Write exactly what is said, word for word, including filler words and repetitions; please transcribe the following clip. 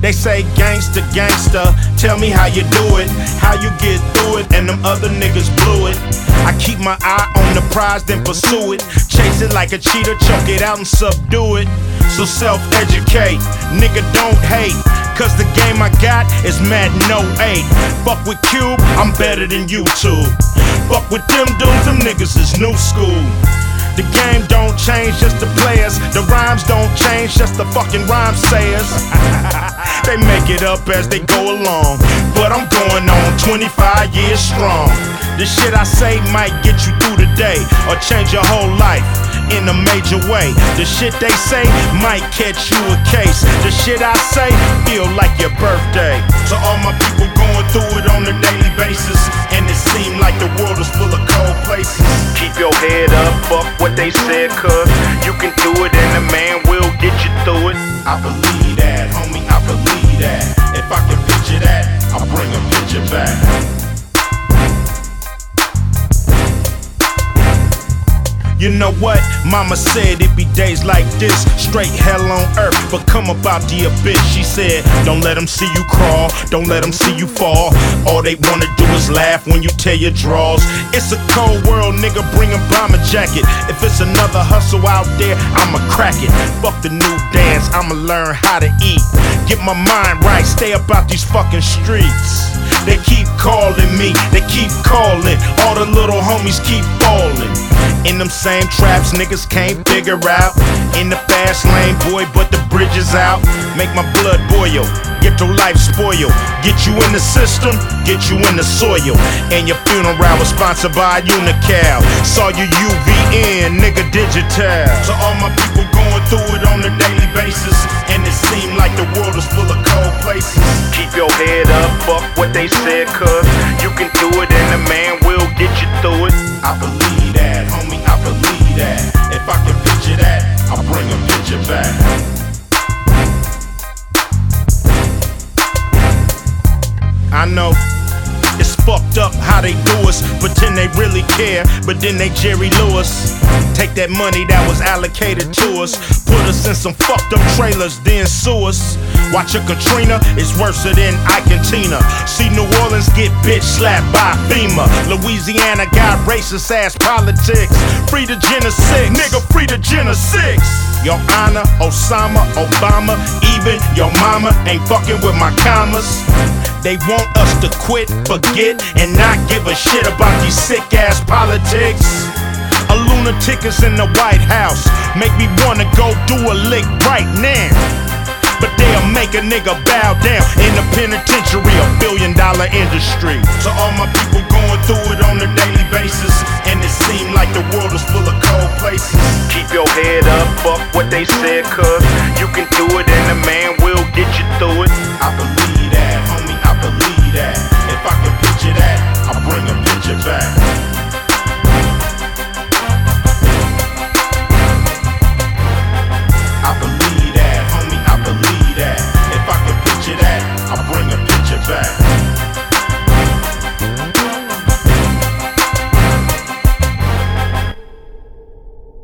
They say gangsta, gangsta, tell me how you do it, how you get through it, and them other niggas blew it. I keep my eye on the prize, then pursue it. Chase it like a cheetah, choke it out and subdue it. So self-educate, nigga don't hate, cause the game I got is Madden oh eight. Fuck with Cube, I'm better than YouTube. Fuck with them dudes, them niggas is new school. The game don't change, just the players. The rhymes don't change, just the fucking rhyme sayers. They make it up as they go along, but I'm going on twenty-five years strong. The shit I say might get you through the day, or change your whole life in a major way. The shit they say might catch you a case. The shit I say feel like your birthday. So all my people going through it on a daily basis, and it seem like the world is full of cold places. Keep your head up, fuck what they said, cuz you can do it and the man will get you through it. I believe that, homie, I believe that. If I can picture that, I'll bring a picture back. You know what? Mama said it be days like this, straight hell on earth, but come about the abyss. She said, don't let them see you crawl, don't let them see you fall. All they wanna do is laugh when you tear your drawers. It's a cold world, nigga, bring a bomber jacket. If it's another hustle out there, I'ma crack it. Fuck the new dance, I'ma learn how to eat. Get my mind right, stay about these fucking streets. They keep calling me, they keep calling. All the little homies keep falling in them same traps niggas can't figure out. In the fast lane, boy, but the bridge is out. Make my blood boil, get your life spoil. Get you in the system, get you in the soil. And your funeral was sponsored by Unical. Saw you U V N, nigga, digital. So all my people going through it on a daily basis, and it seem like the world is full of cold places. Keep your head up, fuck what they said, cuz you can do it and the man will get you through it. I believe that, homie, I believe that. If I can picture that, I'll bring a picture back. I know it's fucked up how they do us, pretend they really care, but then they Jerry Lewis. Take that money that was allocated to us, put us in some fucked up trailers, then sue us. Watch a Katrina, it's worse than Ike and Tina. See New Orleans get bitch slapped by FEMA. Louisiana got racist ass politics. Free the Jenna six, nigga, free the Jenna six. Your Honor, Osama, Obama, even your mama ain't fucking with my commas. They want us to quit, forget, and not give a shit about these sick ass politics. A lunatic is in the White House, make me wanna go do a lick right now. But they'll make a nigga bow down in the penitentiary, a billion dollar industry. So all my people going through it on a daily basis, and it seem like the world is full of cold places. Keep your head up, fuck what